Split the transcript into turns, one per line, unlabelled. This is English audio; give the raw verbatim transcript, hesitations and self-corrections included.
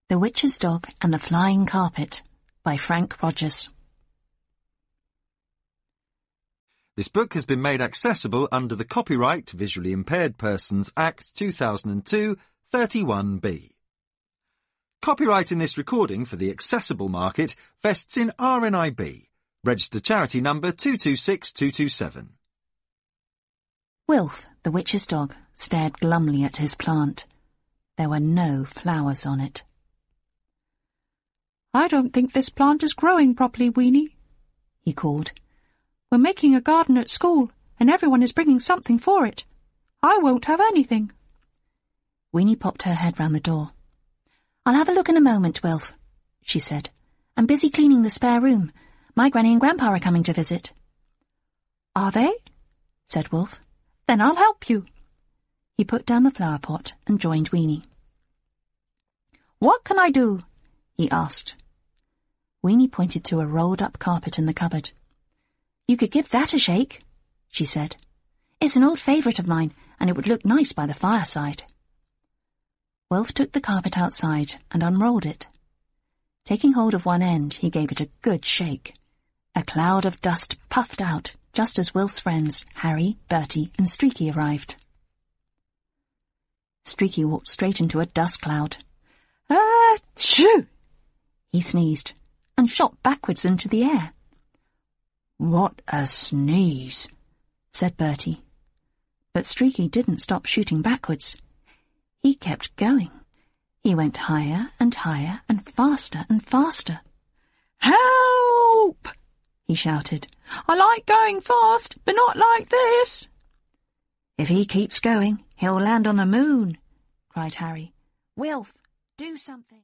The Witch's Dog and the Flying Carpet by Frank Rogers.
This book has been made accessible under the Copyright Visually Impaired Persons Act two thousand two, thirty-one B. Copyright in this recording for the accessible market vests in R N I B, registered charity number two two six two two seven.
Wilf, the Witch's Dog, stared glumly at his plant. There were no flowers on it.
"I don't think this plant is growing properly, Weenie," he called. "We're making a garden at school, and everyone is bringing something for it. I won't have anything."
Weenie popped her head round the door. "I'll have a look in a moment, Wilf," she said. "I'm busy cleaning the spare room. My Granny and Grandpa are coming to visit."
"Are they?"
said Wilf.
"Then I'll help you."
He put down the flower pot and joined Weenie.
"What can I do?"
he asked. Weenie pointed to a rolled-up carpet in the cupboard. "You could give that a shake," she said. "It's an old favourite of mine, and it would look nice by the fireside." Wilf took the carpet outside and unrolled it. Taking hold of one end, he gave it a good shake. A cloud of dust puffed out just as Wilf's friends, Harry, Bertie, and Streaky arrived. Streaky walked straight into a dust cloud.
"Achoo!"
he sneezed, and shot backwards into the air.
"What a sneeze,"
said Bertie. But Streaky didn't stop shooting backwards. He kept going. He went higher and higher and faster and faster.
"Help!"
he shouted.
"I like going fast, but not like this."
"If he keeps going, he'll land on the moon," cried Harry. "Wilf, do something."